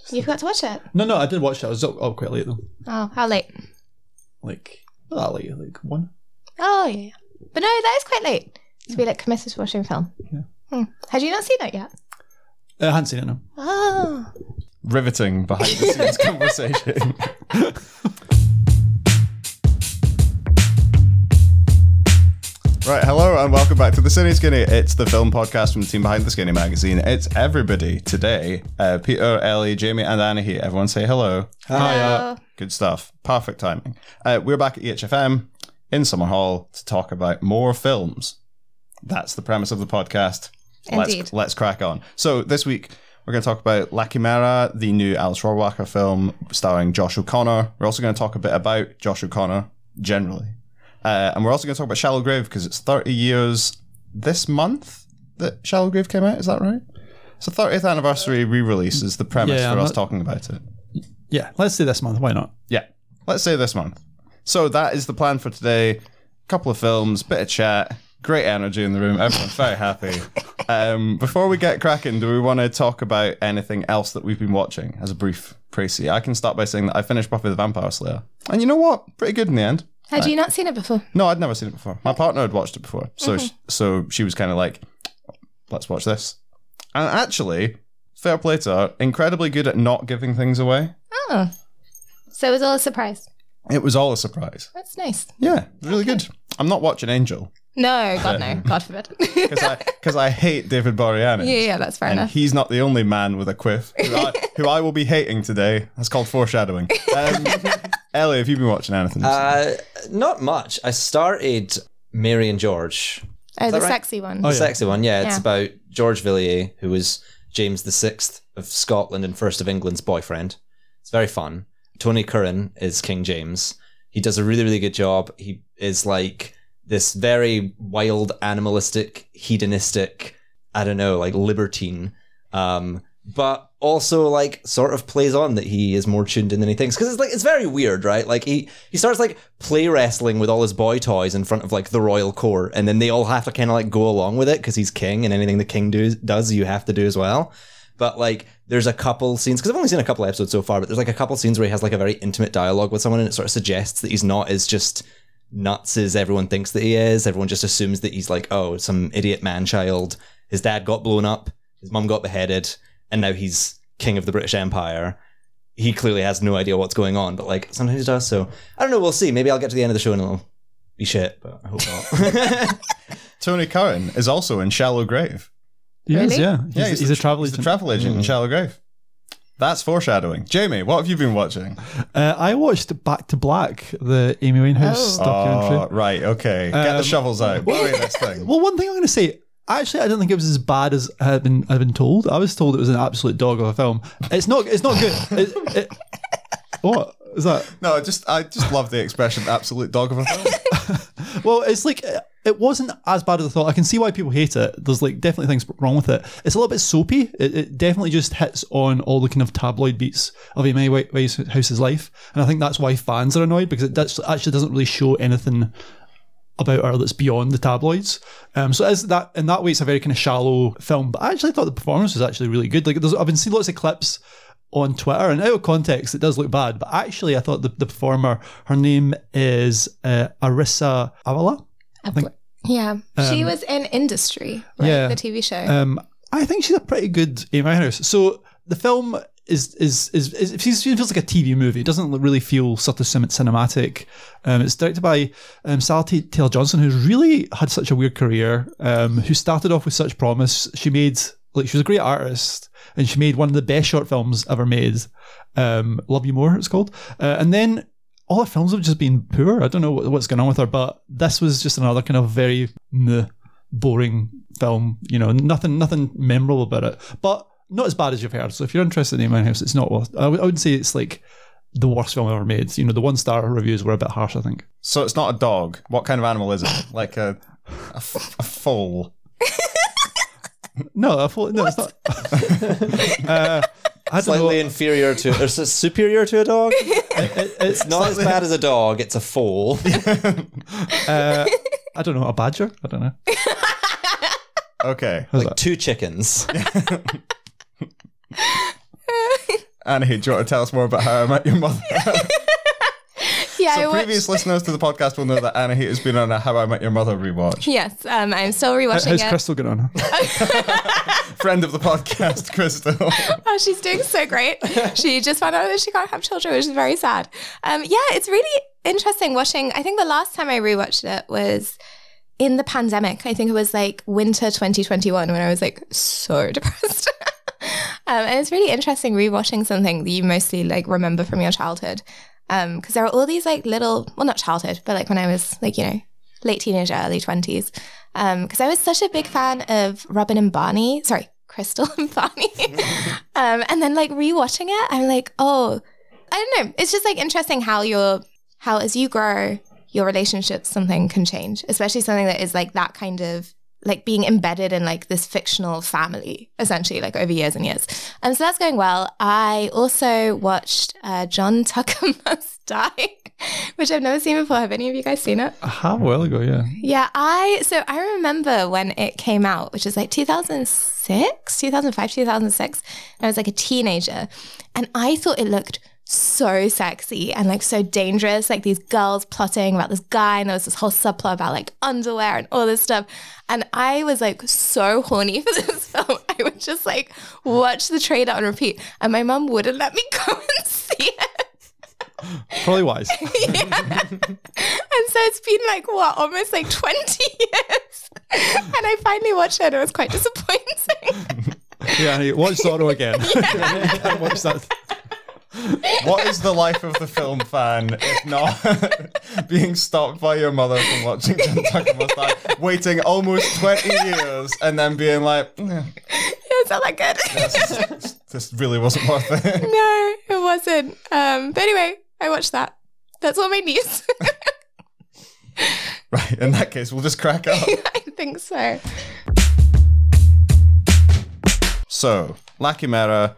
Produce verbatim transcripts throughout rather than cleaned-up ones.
You forgot to watch it? No, no, I did watch it. I was up, up quite late though. Oh, how late? Like, not that late, like one. Oh, yeah. But no, that is quite late to be like committed to watching film. Yeah. Hmm. Had you not seen it yet? Uh, I hadn't seen it, no. Oh. Riveting behind the scenes conversation. Right, hello and welcome back to The Cine Skinny. It's the film podcast from the team behind The Skinny magazine. It's everybody today. Uh, Peter, Ellie, Jamie and Anna here. Everyone say hello. Hello. Hi, uh, Good stuff. Perfect timing. Uh, we're back at E H F M in Summerhall to talk about more films. That's the premise of the podcast. Indeed. Let's, let's crack on. So this week we're going to talk about La Chimera, the new Alice Rohrwacher film starring Josh O'Connor. We're also going to talk a bit about Josh O'Connor generally. Uh, and we're also going to talk about Shallow Grave because it's thirty years this month that Shallow Grave came out. Is that right? It's a thirtieth anniversary re-release is the premise Yeah, for I'm us not- talking about it. Yeah, let's say this month. Why not? Yeah, let's say this month. So that is the plan for today. Couple of films, bit of chat, great energy in the room. Everyone's very happy. Um, before we get cracking, do we want to talk about anything else that we've been watching as a brief précis? I can start by saying that I finished Buffy the Vampire Slayer. And you know what? Pretty good in the end. Had you not seen it before? No, I'd never seen it before. My partner had watched it before. So, Mm-hmm. she, so she was kind of like, let's watch this. And actually, fair play to her, incredibly good at not giving things away. Oh. So it was all a surprise. It was all a surprise. That's nice. Yeah, really good. I'm not watching Angel. No, God no. God forbid. Because I, cause I hate David Boreanaz. yeah, yeah, that's fair And enough. he's not the only man with a quiff who I, who I will be hating today. That's called foreshadowing. Um, Ellie, have you been watching anything? Uh, not much. I started Mary and George. Oh, the right? sexy one. The Oh, yeah. sexy one, yeah. It's Yeah. about George Villiers, who was James the Sixth of Scotland and First of England's boyfriend. It's very fun. Tony Curran is King James. He does a really, really good job. He is like this very wild, animalistic, hedonistic, I don't know, like libertine, um, but also like sort of plays on that he is more tuned in than he thinks. Because it's like it's very weird, right? Like he he starts like play wrestling with all his boy toys in front of like the royal court, and then they all have to kind of like go along with it because he's king, and anything the king do, does, you have to do as well. But like, there's a couple scenes, because I've only seen a couple episodes so far, but there's like a couple scenes where he has like a very intimate dialogue with someone, and it sort of suggests that he's not as just nuts as everyone thinks that he is. Everyone just assumes that he's like, oh, some idiot man-child. His dad got blown up, his mum got beheaded, and now he's king of the British Empire. He clearly has no idea what's going on, but like, sometimes he does. So, I don't know, we'll see. Maybe I'll get to the end of the show and it'll be shit, but I hope not. Tony Curran is also in Shallow Grave. He is, Really? yeah. He's, Yeah, he's, the, a travel he's the agent. travel agent in Shallow Grave. That's foreshadowing. Jamie, what have you been watching? Uh, I watched Back to Black, the Amy Winehouse Oh. documentary. Oh, right, okay. Get the Um, shovels out. What are this thing? Well, one thing I'm going to say, actually, I didn't think it was as bad as I had been I'd been told. I was told it was an absolute dog of a film. It's not. It's not good. It, it, what is that? No, I just I just love the expression "absolute dog of a film." Well, it's like it wasn't as bad as I thought. I can see why people hate it. There's like definitely things wrong with it. It's a little bit soapy. It, it definitely just hits on all the kind of tabloid beats of Amy Winehouse's life, and I think that's why fans are annoyed, because it does, actually doesn't really show anything about her that's beyond the tabloids. Um, so as that in that way, it's a very kind of shallow film. But I actually thought the performance was actually really good. Like there's, I've been seeing lots of clips on Twitter, and out of context, it does look bad. But actually, I thought the, the performer, her name is uh, Arissa Awala. I think. Yeah. she was in Industry, right? yeah. The T V show. Um, I think she's a pretty good Amy Winehouse. So the film is is is, is it feels like a T V movie. It doesn't really feel sort of cin- cinematic. Um, it's directed by um, Sally Taylor Johnson, who's really had such a weird career. Um, who started off with such promise. She made like she was a great artist, and she made one of the best short films ever made. Um, Love You More, it's called, uh, and then. All her films have just been poor. I don't know what, what's going on with her, but this was just another kind of very meh, boring film. You know, nothing, nothing memorable about it, but not as bad as you've heard. So if you're interested in Amy Winehouse, it's not. Worth, I, w- I wouldn't say it's like the worst film ever made. You know, the one star reviews were a bit harsh, I think. So it's not a dog. What kind of animal is it? Like a a, f- a foal? No, I thought no, it's not. uh, I don't Slightly know. inferior to, or s- superior to a dog. It- It's not as bad as a dog, it's a foal. uh, I don't know. A badger? I don't know. Okay. How's Like that? two chickens. Annie, do you want to tell us more about How I Met Your Mother? Yeah, I So watched- previous listeners to the podcast will know that Anna Heat has been on a How I Met Your Mother rewatch. Yes, um, I'm still rewatching How's it. Crystal going on? Friend of the podcast, Crystal. Oh, she's doing so great. She just found out that she can't have children, which is very sad. Um, yeah, it's really interesting watching. I think the last time I rewatched it was in the pandemic. I think it was like winter twenty twenty-one when I was like so depressed. um, and it's really interesting rewatching something that you mostly like remember from your childhood. Um, because there are all these like little, well, not childhood, but like when I was like, you know, late teenager, early twenties. Um, because I was such a big fan of Robin and Barney. Sorry, Crystal and Barney. um, and then like rewatching it, I'm like, oh, I don't know. It's just like interesting how your, how as you grow, your relationships, something can change, especially something that is like that kind of like being embedded in like this fictional family, essentially, like over years and years. Um, so that's going well. I also watched uh, John Tucker Must Die, which I've never seen before. Have any of you guys seen it? A half a while ago, yeah. Yeah, I, so I remember when it came out, which is like two thousand six, two thousand five, two thousand six. And I was like a teenager and I thought it looked so sexy and like so dangerous, like these girls plotting about this guy, and there was this whole subplot about like underwear and all this stuff, and I was like so horny for this film. I would just like watch the trailer on repeat, and my mum wouldn't let me go and see it. Probably wise. Yeah. And so it's been like what, almost like twenty years, and I finally watched it and it was quite disappointing. Yeah, and you watch Zorro again. Yeah. Watch that. What is the life of the film fan if not being stopped by your mother from watching John Tucker Must Die, waiting almost twenty years and then being like, "Eh, Yeah, it's not that good. this, this really wasn't worth it. No, it wasn't. Um, but anyway, I watched that. That's all my news. Right, in that case, we'll just crack up. I think so. So, La Chimera,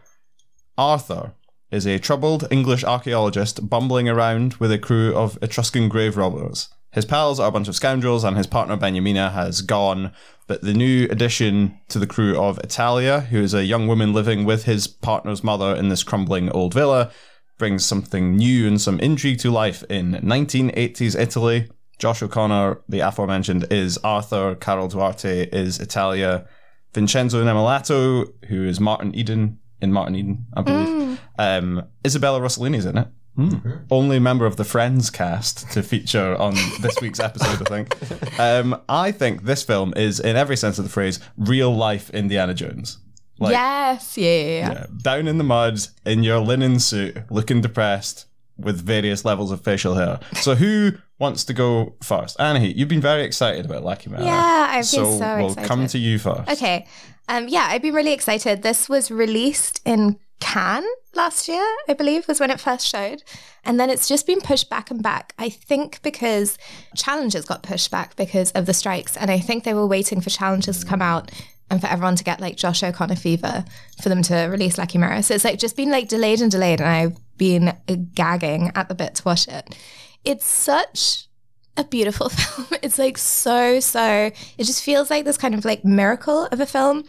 Arthur is a troubled English archaeologist bumbling around with a crew of Etruscan grave robbers. His pals are a bunch of scoundrels and his partner Benjamina has gone, but the new addition to the crew of Italia, who is a young woman living with his partner's mother in this crumbling old villa, brings something new and some intrigue to life in nineteen eighties Italy. Josh O'Connor, the aforementioned, is Arthur, Carol Duarte is Italia, Vincenzo Nemolato, who is Martin Eden, in Martin Eden, I believe. Mm. Um, Isabella Rossellini's in it. Mm. Only member of the Friends cast to feature on this week's episode, I think. Um, I think this film is, in every sense of the phrase, real life Indiana Jones. Like, yes, yeah, yeah, yeah. yeah. Down in the mud, in your linen suit, looking depressed, with various levels of facial hair. So who wants to go first? Annie, you've been very excited about La Chimera. Yeah, I've been so so excited. we'll come to you first. Okay. Um, yeah, I've been really excited. This was released in Cannes last year, I believe, was when it first showed. And then it's just been pushed back and back. I think because Challengers got pushed back because of the strikes. And I think they were waiting for Challengers to come out and for everyone to get like Josh O'Connor fever for them to release La Chimera. So it's like just been like delayed and delayed. And I've been gagging at the bit to watch it. It's such a beautiful film. It's like so, so, it just feels like this kind of like miracle of a film.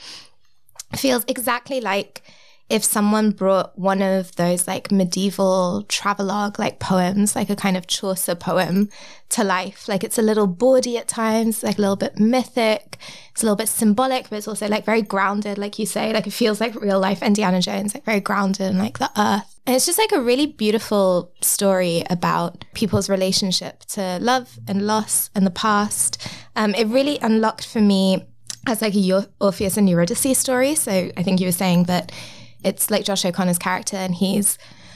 It feels exactly like if someone brought one of those like medieval travelogue like poems, like a kind of Chaucer poem to life. Like it's a little bawdy at times, like a little bit mythic. It's a little bit symbolic, but it's also like very grounded, like you say. Like it feels like real life Indiana Jones, like very grounded in like the earth. And it's just like a really beautiful story about people's relationship to love and loss and the past. Um, it really unlocked for me as like a Orpheus and Eurydice story. So I think you were saying that it's like Josh O'Connor's character and he's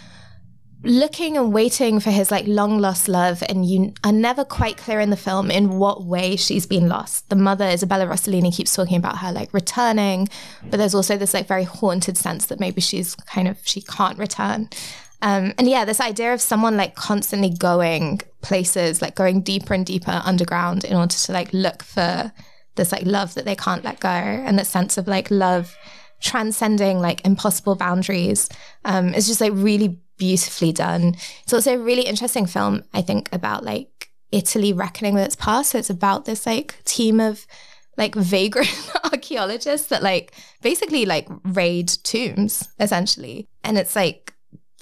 looking and waiting for his like long lost love, and you are never quite clear in the film in what way she's been lost. The mother, Isabella Rossellini, keeps talking about her like returning, but there's also this like very haunted sense that maybe she's kind of, she can't return. Um, and yeah, this idea of someone like constantly going places, like going deeper and deeper underground in order to like look for this like love that they can't let go, and the sense of like love transcending like impossible boundaries um, is just like really beautifully done. It's also a really interesting film, I think, about like Italy reckoning with its past. So it's about this like team of like vagrant archaeologists that like basically like raid tombs essentially. And it's like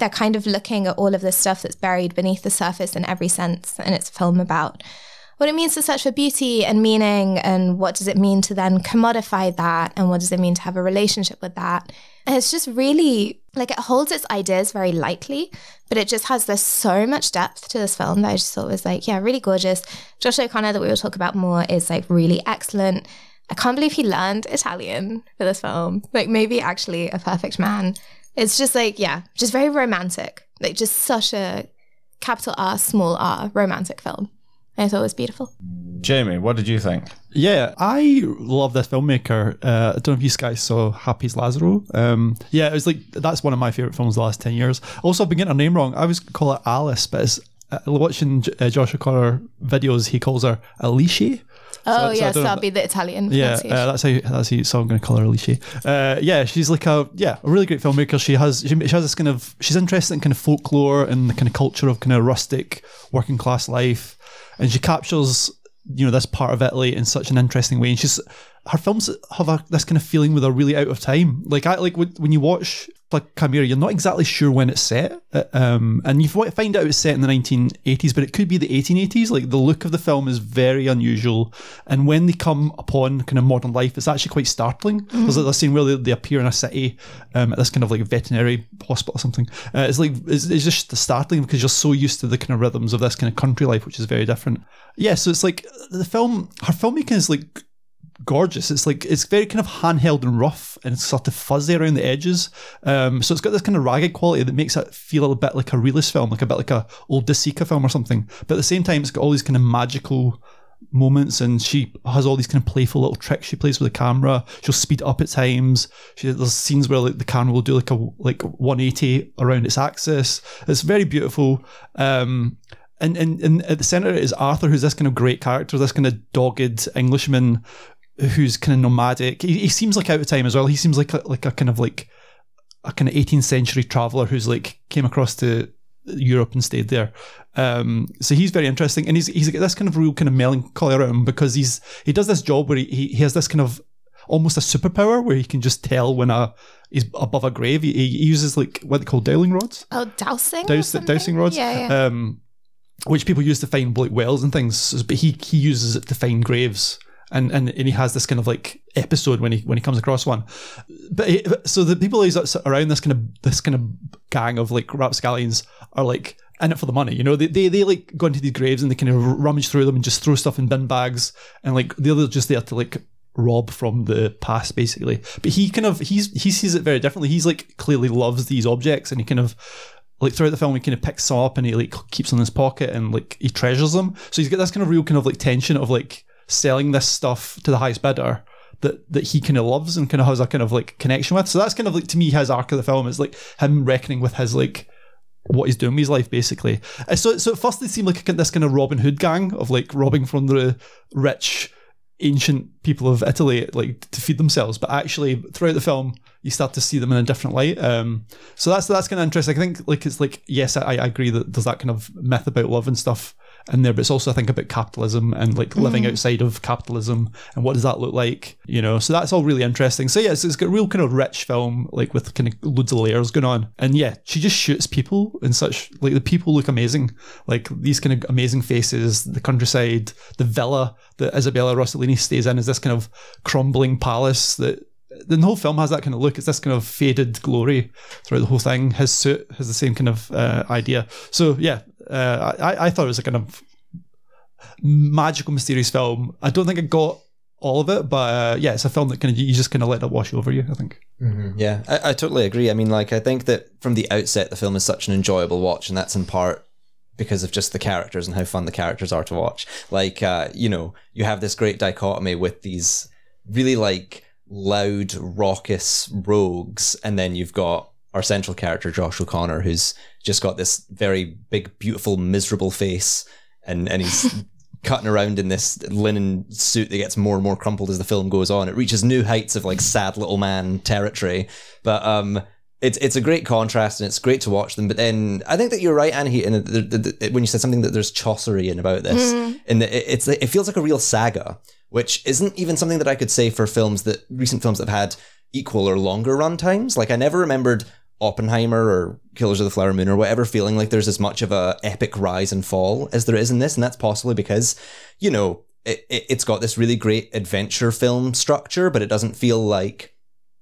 they're kind of looking at all of this stuff that's buried beneath the surface in every sense. And it's a film about what it means to search for beauty and meaning, and what does it mean to then commodify that, and what does it mean to have a relationship with that. And it's just really, like, it holds its ideas very lightly, but it just has, there's so much depth to this film that I just thought was like, yeah, really gorgeous. Josh O'Connor, that we will talk about more, is like really excellent. I can't believe he learned Italian for this film. Like, maybe actually a perfect man. It's just like, yeah, just very romantic. Like, just such a capital R, small r, romantic film. I thought it was beautiful. Jamie, what did you think? Yeah, I love this filmmaker. Uh, I don't know if you guys saw Happy's Lazaro. Um, yeah, it was like, that's one of my favourite films of the last ten years. Also, I've been getting her name wrong. I always call it Alice, but it's, uh, watching uh, Josh O'Connor videos, he calls her Alicia. Oh, so, yeah, so so that'll be the Italian Yeah, pronunciation. uh, that's how. That's how. So I'm going to call her Alicia. Uh, yeah, she's like a yeah, a really great filmmaker. She has she, she has this kind of she's interested in kind of folklore and the kind of culture of kind of rustic working class life, and she captures, you know, this part of Italy in such an interesting way. And she's her films have a, this kind of feeling where they're really out of time. Like I like when, when you watch like Chimera, you're not exactly sure when it's set, uh, um, and you find out it's set in the nineteen eighties, but it could be the eighteen eighties. Like the look of the film is very unusual, and when they come upon kind of modern life, it's actually quite startling. Mm-hmm. There's like a scene where they, they appear in a city um, at this kind of like veterinary hospital or something. Uh, it's like it's, it's just startling because you're so used to the kind of rhythms of this kind of country life, which is very different. Yeah, so it's like the film, her filmmaking is like gorgeous. It's like it's very kind of handheld and rough, and it's sort of fuzzy around the edges. Um, so it's got this kind of ragged quality that makes it feel a bit like a realist film, like a bit like a old De Sica film or something. But at the same time, it's got all these kind of magical moments, and she has all these kind of playful little tricks she plays with the camera. She'll speed up at times. She, there's scenes where like the camera will do like a like one eighty around its axis. It's very beautiful. Um, and, and and at the centre is Arthur, who's this kind of great character, this kind of dogged Englishman who's kind of nomadic. He, he seems like out of time as well. He seems like a, like a kind of like a kind of eighteenth century traveller who's like came across to Europe and stayed there. Um, so he's very interesting, and he's he's got this kind of real kind of melancholy around him because he's he does this job where he he, he has this kind of almost a superpower where he can just tell when a he's above a grave. He, he uses like what they call dowling rods. Oh, dowsing. Douse, dowsing rods. Yeah, yeah. Um, which people use to find like wells and things, but he he uses it to find graves. And, and and he has this kind of like episode when he when he comes across one, but he, so the people he's around this kind of this kind of gang of like rapscallions are like in it for the money, you know. They, they they like go into these graves and they kind of rummage through them and just throw stuff in bin bags, and like they're just there to like rob from the past basically. But he kind of he's he sees it very differently. He's like clearly loves these objects, and he kind of like throughout the film he kind of picks some up and he like keeps them in his pocket and like he treasures them. So he's got this kind of real kind of like tension of like selling this stuff to the highest bidder that that he kind of loves and kind of has a kind of like connection with. So that's kind of like to me his arc of the film is like him reckoning with his like what he's doing with his life basically. So so at first they seem like this kind of Robin Hood gang of like robbing from the rich ancient people of Italy like to feed themselves, but actually throughout the film you start to see them in a different light. Um, so that's that's kind of interesting. I think like it's like yes, I, I agree that there's that kind of myth about love and stuff in there, but it's also I think about capitalism and like living mm. outside of capitalism and what does that look like, you know. So that's all really interesting. So yeah, it's, it's got a real kind of rich film like with kind of loads of layers going on. And yeah, she just shoots people in such like the people look amazing, like these kind of amazing faces, the countryside, the villa that Isabella Rossellini stays in is this kind of crumbling palace that the whole film has that kind of look. It's this kind of faded glory throughout the whole thing. His suit has the same kind of uh, idea. So yeah, uh, I, I thought it was a kind of magical, mysterious film. I don't think I got all of it, but uh, yeah, it's a film that kind of you just kind of let it wash over you, I think. Mm-hmm. Yeah, I, I totally agree. I mean, like I think that from the outset, the film is such an enjoyable watch, and that's in part because of just the characters and how fun the characters are to watch. Like, uh, you know, you have this great dichotomy with these really like loud, raucous rogues, and then you've got our central character Josh O'Connor, who's just got this very big, beautiful, miserable face, and and he's cutting around in this linen suit that gets more and more crumpled as the film goes on. It reaches new heights of like sad little man territory, but um it's it's a great contrast and it's great to watch them. But then I think that you're right, Annie, in the, the, the, when you said something that there's Chaucery in about this, mm. in the, it, it's it feels like a real saga, which isn't even something that I could say for films that recent films that have had equal or longer run times. Like I never remembered Oppenheimer or Killers of the Flower Moon or whatever, feeling like there's as much of a epic rise and fall as there is in this. And that's possibly because, you know, it, it, it's got this really great adventure film structure, but it doesn't feel like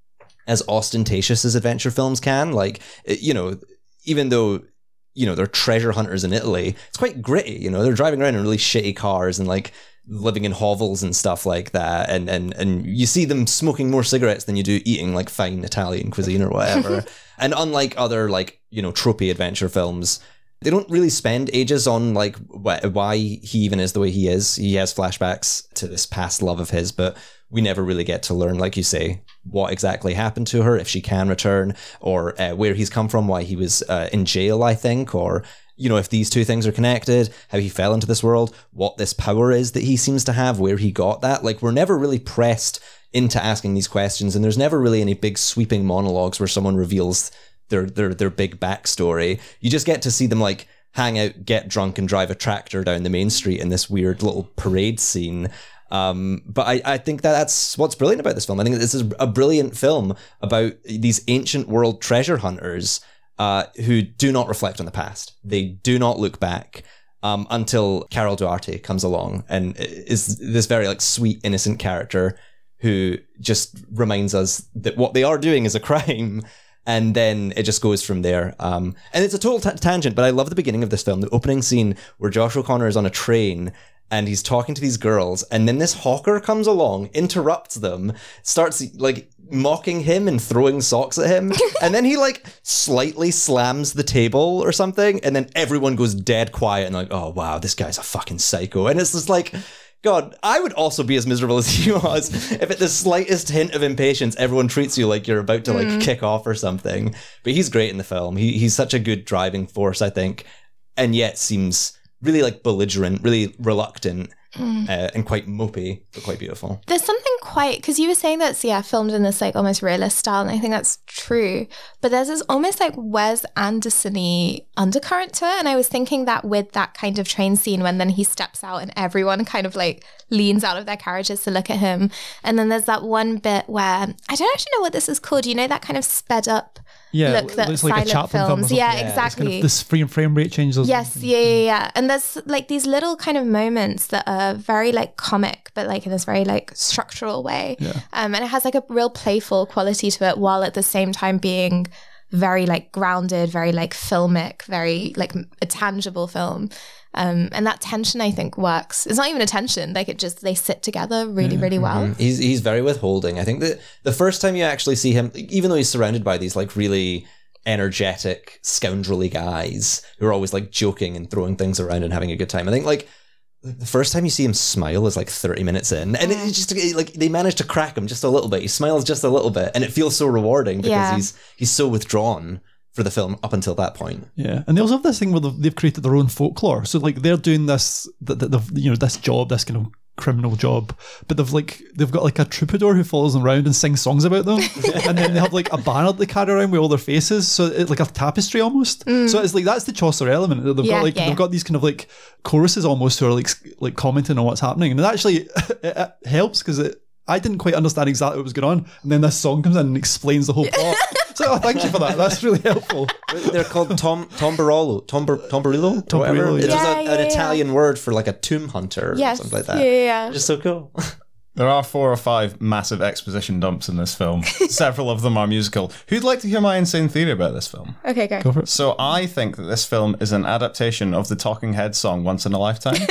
as ostentatious as adventure films can. Like, it, you know, even though, you know, they're treasure hunters in Italy, it's quite gritty. You know, they're driving around in really shitty cars and like living in hovels and stuff like that. And, and, and you see them smoking more cigarettes than you do eating like fine Italian cuisine or whatever. And unlike other like, you know, tropey adventure films, they don't really spend ages on like wh- why he even is the way he is. He has flashbacks to this past love of his, but we never really get to learn, like you say, what exactly happened to her, if she can return, or uh, where he's come from, why he was uh, in jail, I think, or, you know, if these two things are connected, how he fell into this world, what this power is that he seems to have, where he got that. Like, we're never really pressed into asking these questions, and there's never really any big sweeping monologues where someone reveals their their their big backstory. You just get to see them like hang out, get drunk, and drive a tractor down the main street in this weird little parade scene. Um, but I, I think that that's what's brilliant about this film. I think this is a brilliant film about these ancient world treasure hunters uh, who do not reflect on the past. They do not look back um, until Carol Duarte comes along and is this very like sweet, innocent character who just reminds us that what they are doing is a crime. And then it just goes from there. Um, and it's a total t- tangent, but I love the beginning of this film, the opening scene where Josh O'Connor is on a train and he's talking to these girls, and then this hawker comes along, interrupts them, starts like mocking him and throwing socks at him, and then he like slightly slams the table or something, and then everyone goes dead quiet and like, oh wow, this guy's a fucking psycho. And it's just like, God, I would also be as miserable as he was if at the slightest hint of impatience, everyone treats you like you're about to like mm. kick off or something. But he's great in the film. He he's such a good driving force, I think, and yet seems really like belligerent, really reluctant, mm. uh, and quite mopey, but quite beautiful. There's something quite, because you were saying that's, yeah, filmed in this like almost realist style, and I think that's true. But there's this almost like Wes Anderson-y undercurrent to it. And I was thinking that with that kind of train scene when then he steps out and everyone kind of like leans out of their carriages to look at him. And then there's that one bit where, I don't actually know what this is called. You know, that kind of sped up yeah, look that it's silent like a Chaplin films. film Yeah, yeah, exactly. Kind of this frame frame rate changes. Yes, yeah, yeah, yeah. And there's like these little kind of moments that are very like comic, but like in this very like structural way. Yeah. Um, and it has like a real playful quality to it, while at the same time being very like grounded, very like filmic, very like a tangible film. Um, and that tension, I think, works. It's not even a tension; like it just they sit together really, really well. Mm-hmm. He's he's very withholding. I think that the first time you actually see him, even though he's surrounded by these like really energetic, scoundrelly guys who are always like joking and throwing things around and having a good time, I think like the first time you see him smile is like thirty minutes in, and it's just like they manage to crack him just a little bit. He smiles just a little bit, and it feels so rewarding because yeah. he's he's so withdrawn for the film up until that point. Yeah, and they also have this thing where they've, they've created their own folklore. So like they're doing this, the, the, the, you know, this job, this kind of criminal job, but they've like they've got like a troubadour who follows them around and sings songs about them, and then they have like a banner that they carry around with all their faces, so it's like a tapestry almost. Mm. So it's like that's the Chaucer element. They've yeah, got like yeah. they've got these kind of like choruses almost who are like like commenting on what's happening, and it actually it, it helps because it. I didn't quite understand exactly what was going on, and then this song comes in and explains the whole plot. So oh, thank you for that. That's really helpful. They're called Tom Tombarolo, Tomber Tombarillo, Tombarillo. It's Yeah. just Yeah, a, yeah, an yeah. Italian word for like a tomb hunter Yes. or something like that. Yeah, yeah, yeah. Just so cool. There are four or five massive exposition dumps in this film. Several of them are musical. Who'd like to hear my insane theory about this film? Okay, go. Go for it. So I think that this film is an adaptation of the Talking Heads song Once in a Lifetime.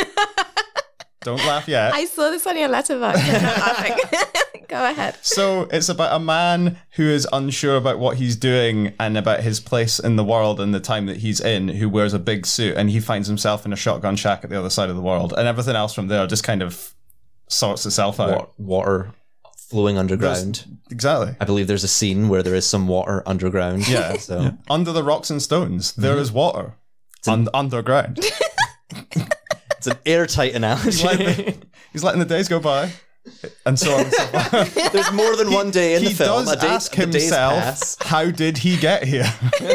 Don't laugh yet. I saw this on your letterbox. I'm not laughing. Go ahead. So it's about a man who is unsure about what he's doing and about his place in the world and the time that he's in, who wears a big suit, and he finds himself in a shotgun shack at the other side of the world, and everything else from there just kind of sorts itself out. Wa- Water flowing underground. There's- exactly. I believe there's a scene where there is some water underground. Yeah. So Yeah. Under the rocks and stones, there is water. Un- underground. it's an airtight analogy. He's letting, he's letting the days go by, and so on and so forth. There's more than one day in he the film. does a day, ask the days himself, pass, how did he get here?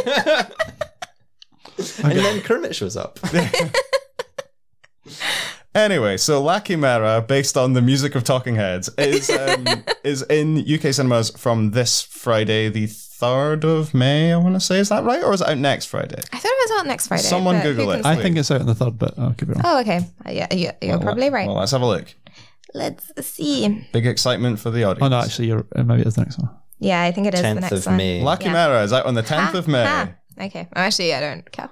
and then Kermit shows up. Anyway, so La Chimera, based on the music of Talking Heads, is um, is in U K cinemas from this Friday, the third of May, I want to say. Is that right? Or is it out next Friday? I thought it was out next Friday. Someone but who Google can it. say? I think it's out on the third, but I could be wrong. Oh, okay. Uh, Yeah, yeah you're probably right. Well, let's have a look. Let's see. Big excitement for the audience. Oh no, actually, you're, uh, maybe it's the next one. Yeah, I think it is the tenth next of one. May. Lucky Yeah. Mara is out on the tenth Ha, of May. ha. Okay. Oh, actually, I don't care.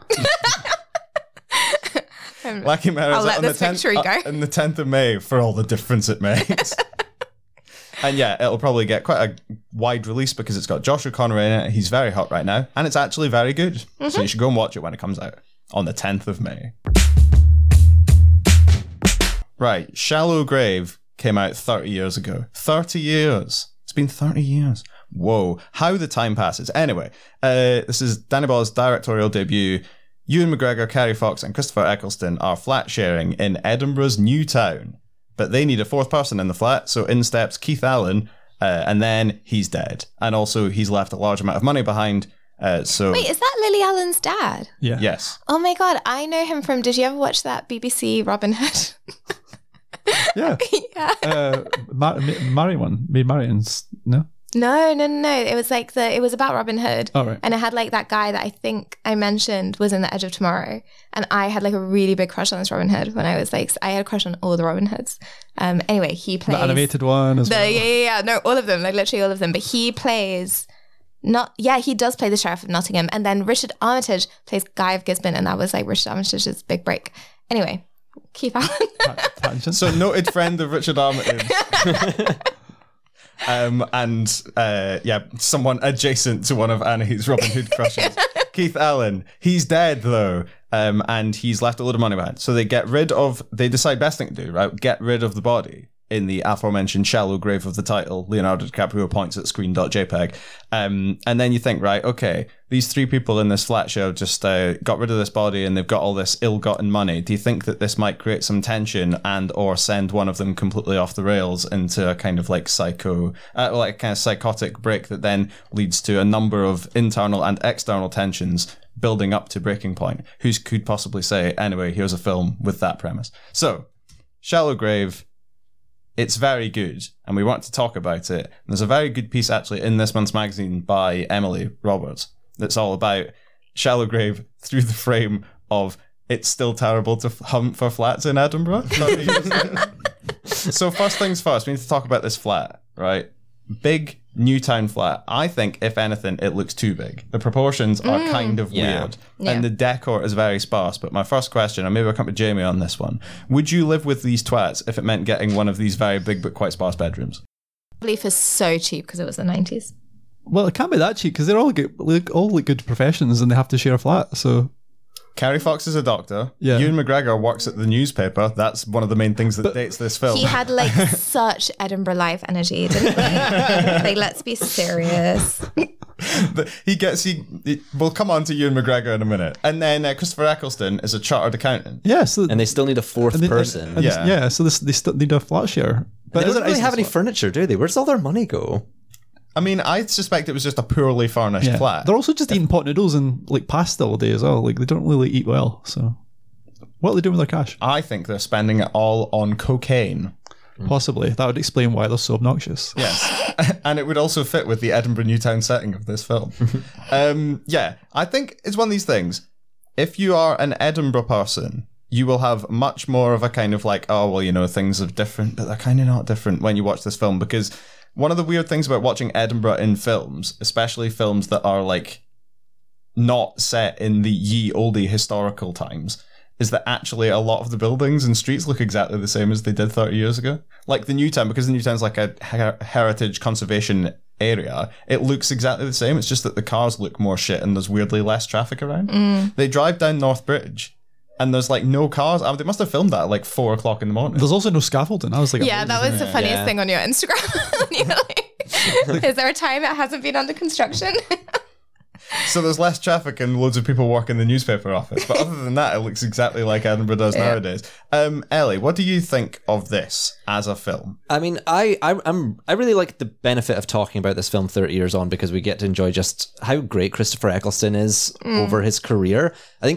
Lucky Mara I'll is let out on the this tenth, victory uh, go. on the tenth of May for all the difference it makes. And yeah, it'll probably get quite a wide release because it's got Josh O'Connor in it. He's very hot right now, and it's actually very good. Mm-hmm. So you should go and watch it when it comes out on the tenth of May. Right, Shallow Grave came out thirty years ago. thirty years. It's been thirty years. Whoa, how the time passes. Anyway, uh, this is Danny Boyle's directorial debut. Ewan McGregor, Kerry Fox, and Christopher Eccleston are flat sharing in Edinburgh's new town. But they need a fourth person in the flat, so in steps Keith Allen, uh, and then he's dead. And also, he's left a large amount of money behind. Uh, so Wait, is that Lily Allen's dad? Yeah. yes, Oh my god, I know him from. Did you ever watch that B B C Robin Hood? Yeah. yeah. Uh, Mar- Ma- Mary one. Made Marian's. No? No, no, no, no. It was like the. It was about Robin Hood. Oh, right. And it had like that guy that I think I mentioned was in The Edge of Tomorrow, and I had like a really big crush on this Robin Hood when I was like. I had a crush on all the Robin Hoods. Um. Anyway, he plays The animated one as The, well. yeah, yeah, yeah. No, all of them. Like literally all of them. But he plays. Not yeah, he does play the Sheriff of Nottingham, and then Richard Armitage plays Guy of Gisborne, and that was like Richard Armitage's big break. Anyway, Keith Allen. Ta- tangent. so noted friend of Richard Armitage. Um, and uh, yeah, someone adjacent to one of Annie's Robin Hood crushes. Keith Allen. He's dead though, um, and he's left a load of money behind. So they get rid of. They decide best thing to do, right? Get rid of the body in the aforementioned shallow grave of the title. Leonardo DiCaprio points at screen.jpg. Um, and then you think, right, okay, these three people in this flat show just uh, got rid of this body and they've got all this ill-gotten money. Do you think that this might create some tension and or send one of them completely off the rails into a kind of like psycho, uh, like a kind of psychotic break that then leads to a number of internal and external tensions building up to breaking point? Who could possibly say, anyway, here's a film with that premise? So, Shallow Grave, it's very good, and we want to talk about it. And there's a very good piece actually in this month's magazine by Emily Roberts that's all about Shallow Grave through the frame of it's still terrible to hunt for flats in Edinburgh. So first things first, we need to talk about this flat, right? Big Newtown flat. I think, if anything, it looks too big. The proportions are mm. kind of yeah. weird. Yeah. And the decor is very sparse. But my first question, and maybe I'll come to Jamie on this one. Would you live with these twats if it meant getting one of these very big but quite sparse bedrooms? Belief is so cheap because it was the nineties. Well, it can't be that cheap because they're all good, like, all like good professions and they have to share a flat. So Kerry Fox is a doctor. Yeah. Ewan McGregor works at the newspaper. That's one of the main things that but dates this film. He had like such Edinburgh Life energy, didn't he? Like, let's be serious. he gets he, he. We'll come on to Ewan McGregor in a minute, and then uh, Christopher Eccleston is a chartered accountant. yeah, so And they still need a fourth and they- person. and- and Yeah. yeah, yeah. So this, they still need a flat share. But they is don't it really is have this any flat? furniture, do they? Where's all their money go? I mean, I suspect it was just a poorly furnished Yeah. flat. They're also just eating pot noodles and like pasta all day as well. Like they don't really eat well. So what are they doing with their cash? I think they're spending it all on cocaine. Possibly that would explain why they're so obnoxious. Yes. And it would also fit with the Edinburgh Newtown setting of this film. um, yeah, I think it's one of these things. If you are an Edinburgh person, you will have much more of a kind of like, oh, well, you know, things are different, but they're kind of not different when you watch this film. Because one of the weird things about watching Edinburgh in films, especially films that are like not set in the ye olde historical times, is that actually a lot of the buildings and streets look exactly the same as they did thirty years ago. Like the Newtown, because the Newtown's like a her- heritage conservation area, it looks exactly the same. It's just that the cars look more shit and there's weirdly less traffic around. Mm. They drive down North Bridge and there's like no cars. I mean, they must have filmed that at like four o'clock in the morning. There's also no scaffolding. I was like, Yeah, that was the funniest Yeah. thing on your Instagram. You're like, is there a time it hasn't been under construction? So there's less traffic and loads of people work in the newspaper office. But other than that, it looks exactly like Edinburgh does Yeah. nowadays. Um, Ellie, what do you think of this as a film? I mean, I, I I'm I really like the benefit of talking about this film thirty years on because we get to enjoy just how great Christopher Eccleston is over his career. I think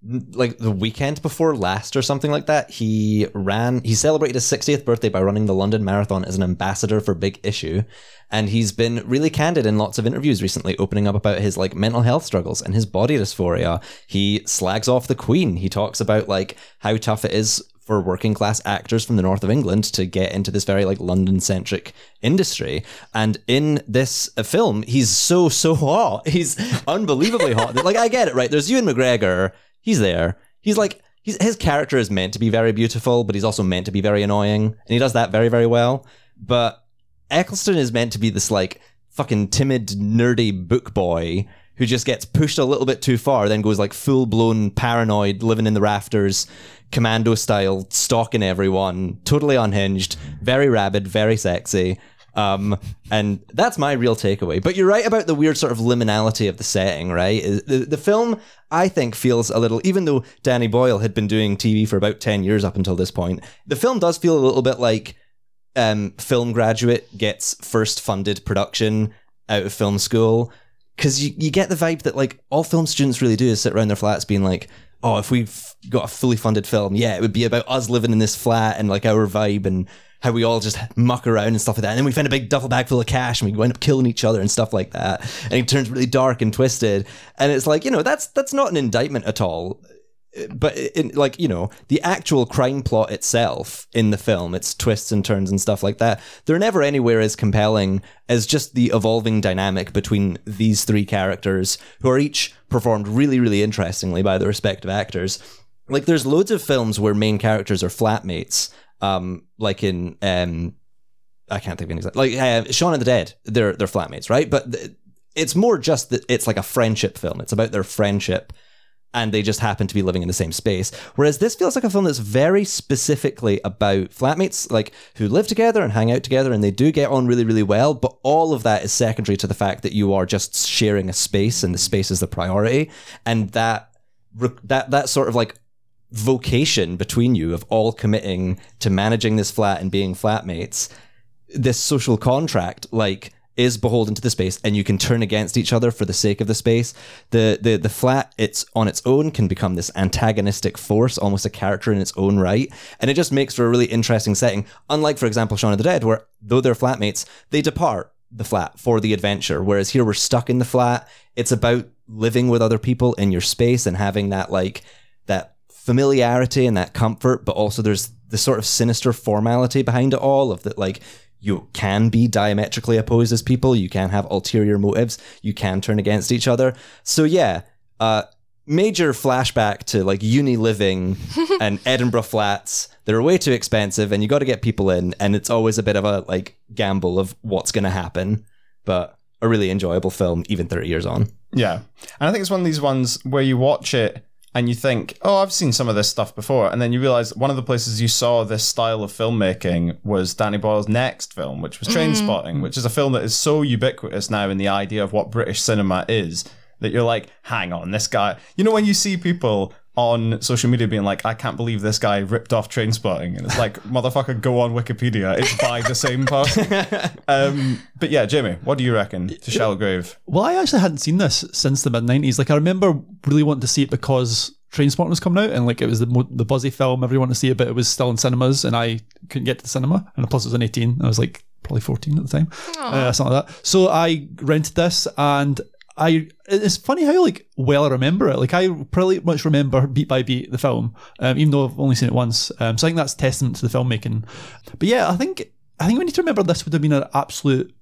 like the weekend before last or something like that, he ran, he celebrated his sixtieth birthday by running the London Marathon as an ambassador for Big Issue. And he's been really candid in lots of interviews recently, opening up about his like mental health struggles and his body dysphoria. He slags off the Queen. He talks about like how tough it is for working class actors from the north of England to get into this very like London centric industry. And in this uh, film, he's so, so hot. He's unbelievably hot. Like, I get it, right? There's Ewan McGregor. He's there. He's like, he's, his character is meant to be very beautiful, but he's also meant to be very annoying. And he does that very, very well. But Eccleston is meant to be this like fucking timid, nerdy book boy who just gets pushed a little bit too far, then goes like full blown paranoid, living in the rafters, commando style, stalking everyone, totally unhinged, very rabid, very sexy. Um, and that's my real takeaway. But you're right about the weird sort of liminality of the setting, right? The, the film, I think, feels a little, even though Danny Boyle had been doing T V for about ten years up until this point, the film does feel a little bit like um, film graduate gets first funded production out of film school. Because you, you get the vibe that like all film students really do is sit around their flats being like, oh, if we've got a fully funded film, yeah, it would be about us living in this flat and like our vibe and how we all just muck around and stuff like that. And then we find a big duffel bag full of cash and we wind up killing each other and stuff like that. And it turns really dark and twisted. And it's like, you know, that's that's not an indictment at all. But in, like, you know, the actual crime plot itself in the film, its twists and turns and stuff like that, they're never anywhere as compelling as just the evolving dynamic between these three characters who are each performed really, really interestingly by the respective actors. Like, there's loads of films where main characters are flatmates, um, like in, um, I can't think of an example, like uh, Shaun of the Dead, they're, they're flatmates, right? But th- it's more just that it's like a friendship film. It's about their friendship. And they just happen to be living in the same space. Whereas this feels like a film that's very specifically about flatmates, like who live together and hang out together, and they do get on really, really well. But all of that is secondary to the fact that you are just sharing a space, and the space is the priority. And that that that sort of like vocation between you of all committing to managing this flat and being flatmates, this social contract, like, is beholden to the space, and you can turn against each other for the sake of the space. The the the flat, it's on its own, can become this antagonistic force, almost a character in its own right, and it just makes for a really interesting setting. Unlike, for example, Shaun of the Dead, where though they're flatmates, they depart the flat for the adventure, whereas here we're stuck in the flat. It's about living with other people in your space and having that like that familiarity and that comfort, but also there's this sort of sinister formality behind it all of that, like, you can be diametrically opposed as people. You can have ulterior motives. You can turn against each other. So yeah, uh, major flashback to like uni living and Edinburgh flats. They're way too expensive and you got to get people in. And it's always a bit of a like gamble of what's going to happen. But a really enjoyable film, even thirty years on. Yeah. And I think it's one of these ones where you watch it and you think, oh, I've seen some of this stuff before. And then you realize one of the places you saw this style of filmmaking was Danny Boyle's next film, which was Trainspotting, mm. which is a film that is so ubiquitous now in the idea of what British cinema is, that you're like, hang on, this guy... You know when you see people on social media being like, I can't believe this guy ripped off Trainspotting. And it's like, motherfucker, go on Wikipedia. It's by the same person. um, but yeah, Jamie, what do you reckon to Charlotte Grave? Well, I actually hadn't seen this since the mid nineties. Like, I remember really wanting to see it because Trainspotting was coming out and like it was the the buzzy film. Everyone wanted to see it, but it was still in cinemas and I couldn't get to the cinema. And plus it was an eighteen. I was like probably fourteen at the time. Uh, something like that. So I rented this and I it's funny how like well I remember it. Like I pretty much remember beat by beat the film, um, even though I've only seen it once. Um, so I think that's testament to the filmmaking. But yeah, I think I think we need to remember this would have been an absolute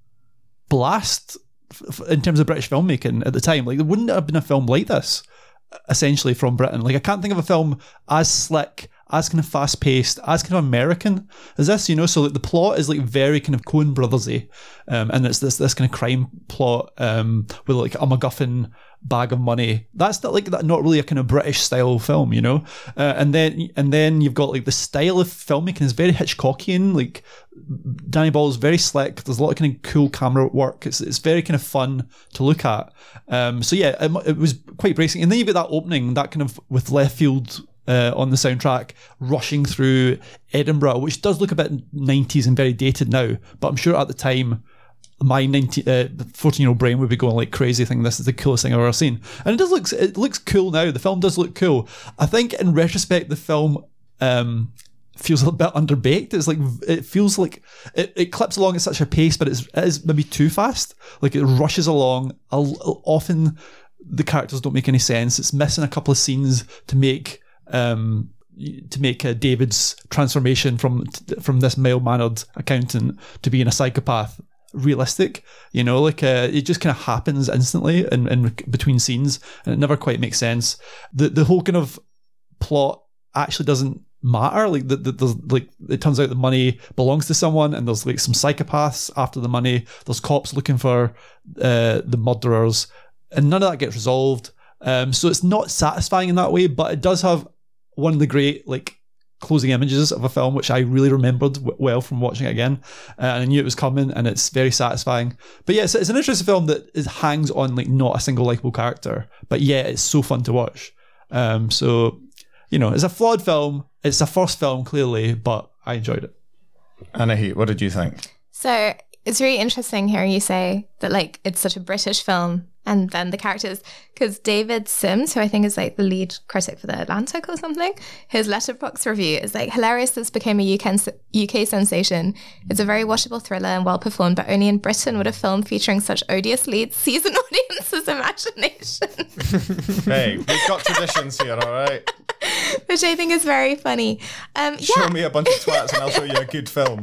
blast f- in terms of British filmmaking at the time. Like there wouldn't have been a film like this essentially from Britain. Like I can't think of a film as slick, as kind of fast paced, as kind of American as this, you know. So like the plot is like very kind of Coen Brothersy, um, and it's this this kind of crime plot um, with like a MacGuffin bag of money. That's not like that, not really a kind of British style film, you know. Uh, and then and then you've got like the style of filmmaking is very Hitchcockian. Like Danny Boyle's very slick. There's a lot of kind of cool camera work. It's it's very kind of fun to look at. Um, so yeah, it, it was quite bracing. And then you get that opening, that kind of with left field. Uh, on the soundtrack, rushing through Edinburgh, which does look a bit nineties and very dated now, but I'm sure at the time, my nineteen, uh, fourteen year old brain would be going like crazy, thinking this is the coolest thing I've ever seen. And it does look, it looks cool now. The film does look cool. I think in retrospect, the film um, feels a bit underbaked. It's like, it feels like it, it clips along at such a pace, but it's, it is maybe too fast. Like it rushes along. I'll, often the characters don't make any sense. It's missing a couple of scenes to make um, to make uh, David's transformation from from this mild-mannered accountant to being a psychopath realistic. You know, like uh, it just kind of happens instantly in, in between scenes, and it never quite makes sense. The the whole kind of plot actually doesn't matter. Like the, the, there's like it turns out the money belongs to someone, and there's like some psychopaths after the money. There's cops looking for uh, the murderers, and none of that gets resolved. Um, so it's not satisfying in that way, but it does have one of the great like closing images of a film, which I really remembered w- well from watching it again, uh, and I knew it was coming, and it's very satisfying. But yeah, it's, it's an interesting film that is, hangs on like not a single likable character, but yeah, it's so fun to watch. Um, so you know, it's a flawed film. It's a first film clearly, but I enjoyed it. Anahi, what did you think? So it's really interesting hearing you say that like it's such a British film, and then the characters, because David Sims, who I think is like the lead critic for The Atlantic or something, his Letterboxd review is like, hilarious, this became a U K, U K sensation. It's a very watchable thriller and well performed, but only in Britain would a film featuring such odious leads seize an audience's imagination. Hey, we've got traditions here, all right? Which I think is very funny. Um, Show yeah. me a bunch of twats and I'll show you a good film.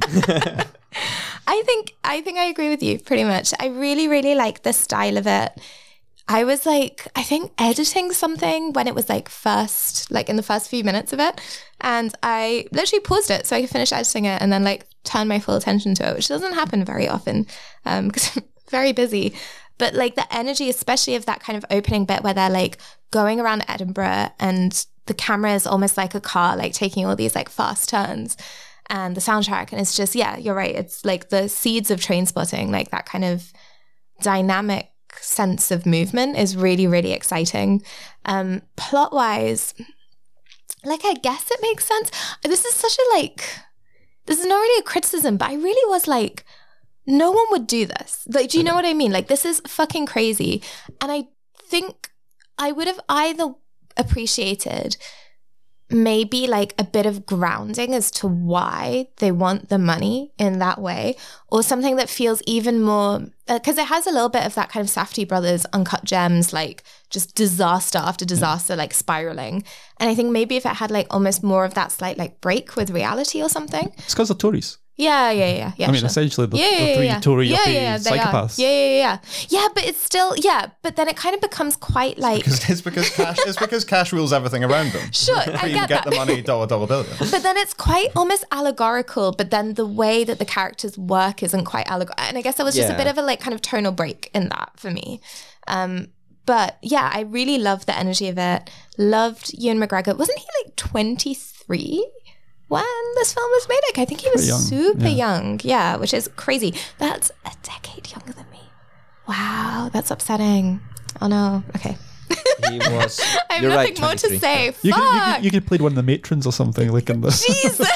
I think I think I agree with you pretty much. I really, really like the style of it. I was like, I think editing something when it was like first, like in the first few minutes of it. And I literally paused it so I could finish editing it and then like turn my full attention to it, which doesn't happen very often um, because I'm very busy. But like the energy, especially of that kind of opening bit where they're like going around Edinburgh and the camera is almost like a car, like taking all these like fast turns. And the soundtrack, and it's just, yeah, you're right. It's like the seeds of Trainspotting, like that kind of dynamic sense of movement is really, really exciting. Um, plot-wise, like, I guess it makes sense. This is such a, like, this is not really a criticism, but I really was like, no one would do this. Like, do you know what I mean? Like, this is fucking crazy. And I think I would have either appreciated maybe like a bit of grounding as to why they want the money in that way, or something that feels even more, because uh, it has a little bit of that kind of Safdie Brothers Uncut Gems, like just disaster after disaster, like spiraling. And I think maybe if it had like almost more of that slight like break with reality or something. It's because of Tories. Yeah, yeah, yeah, yeah. I mean, sure. essentially, the, yeah, yeah, the three yeah. Tory yeah, yuppie yeah, yeah, they psychopaths. Are. Yeah, yeah, yeah, yeah. But it's still, yeah. But then it kind of becomes quite like. Because it's because cash. It's because cash rules everything around them. Sure, I you get can get that. the money, dollar, dollar billion. But then it's quite almost allegorical. But then the way that the characters work isn't quite allegorical. And I guess there was just Yeah. a bit of a like kind of tonal break in that for me. Um, but yeah, I really loved the energy of it. Loved Ewan McGregor. Wasn't he like twenty-three? When this film was made? Like, I think he was young, super yeah. young. Yeah, which is crazy. That's a decade younger than me. Wow, that's upsetting. Oh no. Okay. He was. I have you're nothing right, more to twenty-three. say. You could, you, Fuck. could, you could played one of the matrons or something like in this. Jesus.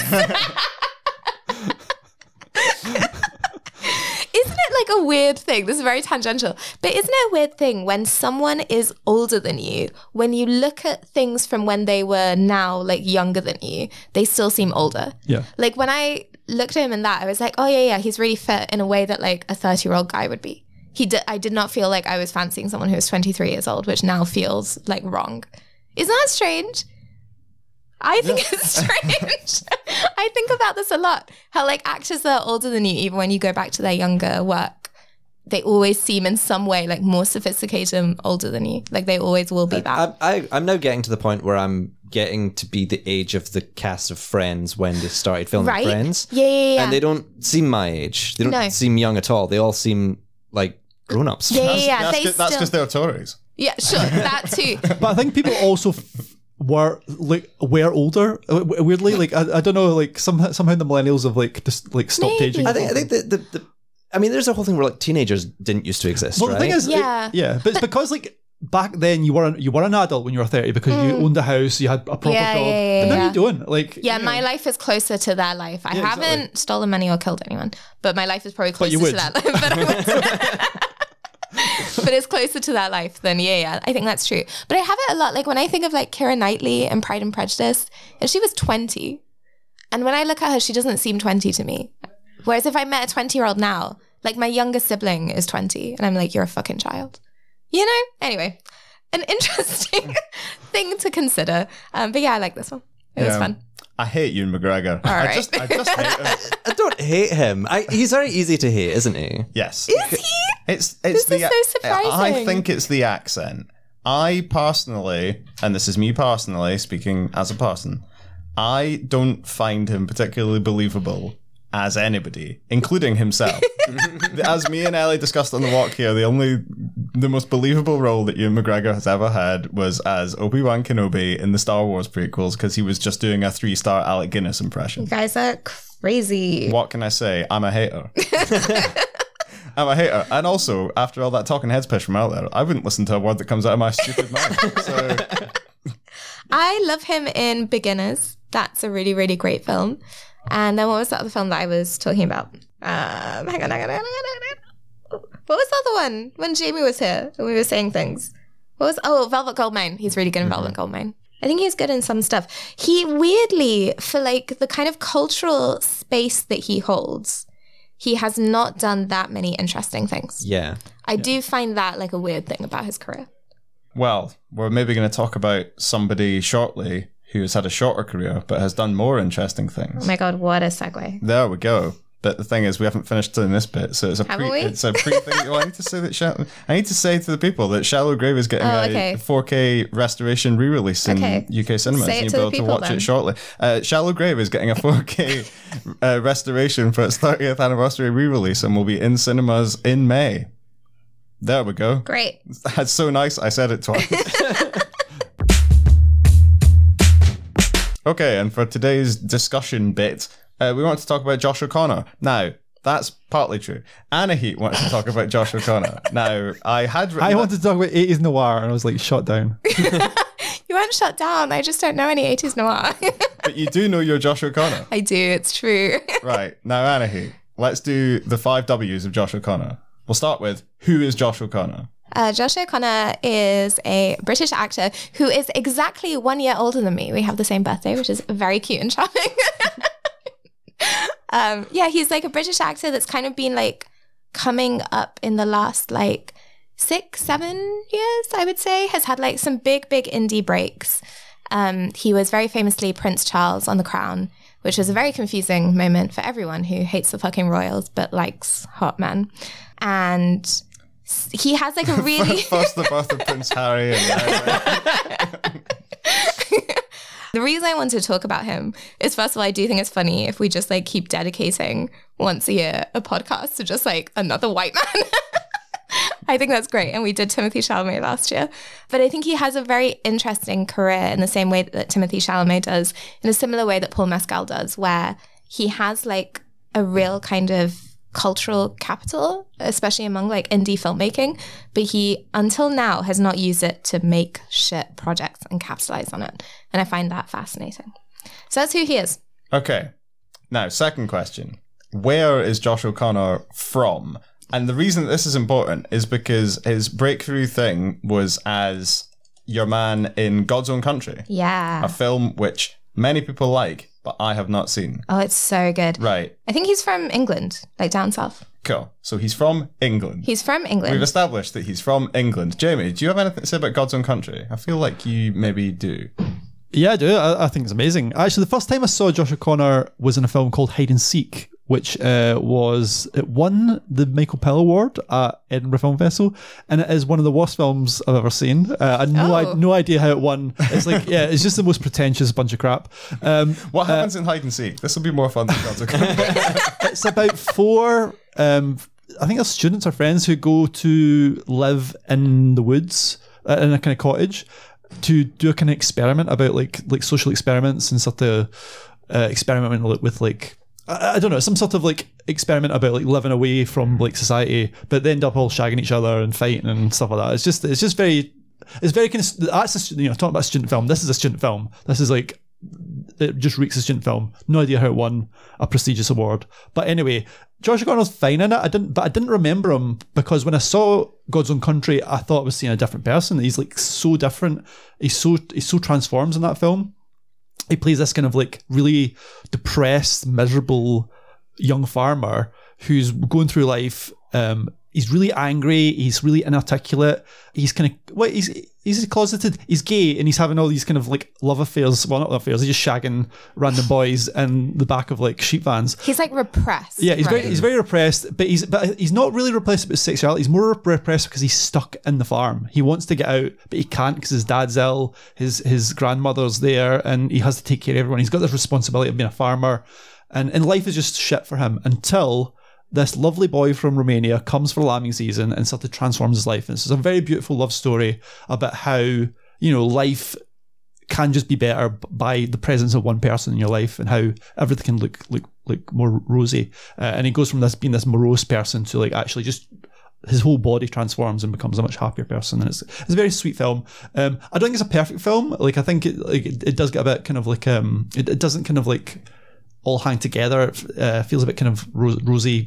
Isn't it like a weird thing? This is very tangential, but isn't it a weird thing when someone is older than you, when you look at things from when they were now like younger than you, they still seem older? Yeah. Like when I looked at him in that, I was like, oh yeah, yeah, he's really fit in a way that like a thirty-year-old guy would be. He did. I did not feel like I was fancying someone who was twenty-three years old, which now feels like wrong. Isn't that strange? I think yeah. it's strange. I think about this a lot. How like actors that are older than you, even when you go back to their younger work, they always seem in some way like more sophisticated and older than you. Like they always will be that. I, I, I'm now getting to the point where I'm getting to be the age of the cast of Friends when they started filming Right? Friends. Yeah, yeah, yeah. And they don't seem my age. They don't No. seem young at all. They all seem like grown-ups. yeah, yeah, yeah. That's They because still, they're Tories. yeah, sure, that too. But I think people also f- were like were older. Uh, w- Weirdly, like I, I don't know, like somehow somehow the millennials have like just like stopped Maybe. aging. I think I think the, the, the I mean, there's a whole thing where like teenagers didn't used to exist, Well, right? the thing is, Yeah. it- yeah, but it's because like back then you were you were an adult when you were thirty because you owned a house, you had a proper Yeah, job. yeah, yeah, but now yeah. you don't. Like Yeah, you my know. life is closer to their life. I Yeah, haven't exactly. stolen money or killed anyone, but my life is probably closer you to would. that life. But, I would- but it's closer to that life than yeah, yeah. I think that's true. But I have it a lot. Like when I think of like Keira Knightley and Pride and Prejudice, and she was twenty, and when I look at her, she doesn't seem twenty to me. Whereas if I met a twenty-year-old now, like my youngest sibling is twenty, and I'm like, you're a fucking child. You know? Anyway, an interesting thing to consider. Um, but yeah, I like this one. It was Yeah. fun. I hate Ewan McGregor. I right. just, I just hate him. I don't hate him. I, he's very easy to hate, isn't he? Yes. Is he? It's it's This the is so surprising. I think it's the accent. I personally, and this is me personally speaking as a person, I don't find him particularly believable as anybody, including himself. As me and Ellie discussed on the walk here, the only, the most believable role that Ewan McGregor has ever had was as Obi-Wan Kenobi in the Star Wars prequels because he was just doing a three-star Alec Guinness impression. You guys are crazy. What can I say? I'm a hater. I'm a hater. And also, after all that talking heads piss from out there, I wouldn't listen to a word that comes out of my stupid mouth. So, I love him in Beginners. That's a really, really great film. And then what was the other film that I was talking about? Um, hang on, hang on, hang on, hang on. What was the other one? When Jamie was here and we were saying things. What was, oh, Velvet Goldmine. He's really good in Velvet Goldmine. I think he's good in some stuff. He weirdly, for like the kind of cultural space that he holds, he has not done that many interesting things. Yeah. I do find that like a weird thing about his career. well, we're maybe going to talk about somebody shortly who has had a shorter career but has done more interesting Oh things. my God, what a segue. There we go. But the thing is, we haven't finished doing this bit, so it's a Haven't pre. we? It's a pre thing. Well, I need to say that. Shallow, I need to say to the people that Shallow Grave is getting Oh, okay. a four K restoration re-release in Okay. U K cinemas. Say it and you'll to be the able to people watch then. it shortly. Uh, Shallow Grave is getting a four K uh, restoration for its thirtieth anniversary re-release, and will be in cinemas in May. There we go. Great. That's so nice. I said it twice. Okay, and for today's discussion bit, uh, we want to talk about Josh O'Connor. Now, that's partly true. Anahit wants to talk about Josh O'Connor. Now, I had written I that- wanted to talk about eighties noir and I was like shut down. You weren't shut down. I just don't know any eighties noir. but you do know you're Josh O'Connor. I do. It's true. Right, now Anahit, let's do the five W's of Josh O'Connor. We'll start with, who is Josh O'Connor? Uh, Josh O'Connor is a British actor who is exactly one year older than me. We have the same birthday, which is very cute and charming. um, yeah, he's like a British actor that's kind of been like coming up in the last like six, seven years, I would say. Has had like some big, big indie breaks. Um, he was very famously Prince Charles on The Crown, which was a very confusing moment for everyone who hates the fucking royals but likes hot men. And he has like a really... First the birth of Prince Harry. And then, The reason I wanted to talk about him is, first of all, I do think it's funny if we just like keep dedicating once a year a podcast to just like another white man. I think that's great. And we did Timothy Chalamet last year. But I think he has a very interesting career in the same way that Timothy Chalamet does, in a similar way that Paul Mescal does, where he has like a real kind of cultural capital, especially among like indie filmmaking, but he until now has not used it to make shit projects and capitalize on it. And I find that fascinating. So that's who he is. okay, now, second question. Where is Josh O'Connor from? And the reason that this is important is because his breakthrough thing was as your man in God's Own Country, Yeah. a film which many people like, but I have not seen. Oh, it's so good. Right, I think he's from England, like down south. cool. So he's from England. He's from England. We've established that he's from England. Jamie, do you have anything to say about God's Own Country? I feel like you maybe do. Yeah, I do. I, I think it's amazing. Actually, the first time I saw Josh O'Connor was in a film called Hide and Seek, which uh, was, it won the Michael Pell Award at Edinburgh Film Festival, and it is one of the worst films I've ever seen. Uh, I had no, Oh. I, no idea how it won. It's like, yeah, it's just the most pretentious bunch of crap. Um, What happens in Hide and Seek? This will be more fun than God's Own Country. it's about four, um, I think they're students or friends who go to live in the woods uh, in a kind of cottage to do a kind of experiment about like like social experiments and sort of uh, experiment with, with like I, I don't know, some sort of like experiment about like living away from like society, but they end up all shagging each other and fighting and stuff like that. It's just it's just very it's very kind of that's a, you know talking about a student film. This is a student film. This is like it just reeks of student film. No idea how it won a prestigious award. But anyway, Josh O'Connor's fine in it. I didn't, but I didn't remember him because when I saw God's Own Country, I thought I was seeing a different person. He's like so different. He's so he's so transforms in that film. He plays this kind of like really depressed, miserable young farmer who's going through life. Um, he's really angry. He's really inarticulate. He's kind of what he's he's closeted. He's gay and he's having all these kind of like love affairs. Well, not love affairs. He's just shagging random boys in the back of like sheep vans. He's like repressed. Yeah, he's right? very he's very repressed. But he's but he's not really repressed about sexuality. He's more repressed because he's stuck in the farm. He wants to get out, but he can't because his dad's ill. His his grandmother's there, and he has to take care of everyone. He's got this responsibility of being a farmer, and and life is just shit for him until this lovely boy from Romania comes for lambing season and sort of transforms his life. And it's a very beautiful love story about how, you know, life can just be better by the presence of one person in your life and how everything can look look, look more rosy. Uh, and he goes from this being this morose person to like actually just his whole body transforms and becomes a much happier person. And it's it's a very sweet film. Um, I don't think it's a perfect film. Like I think it like it, it does get a bit kind of like um it, it doesn't kind of like all hang together. It uh, feels a bit kind of ro- rosy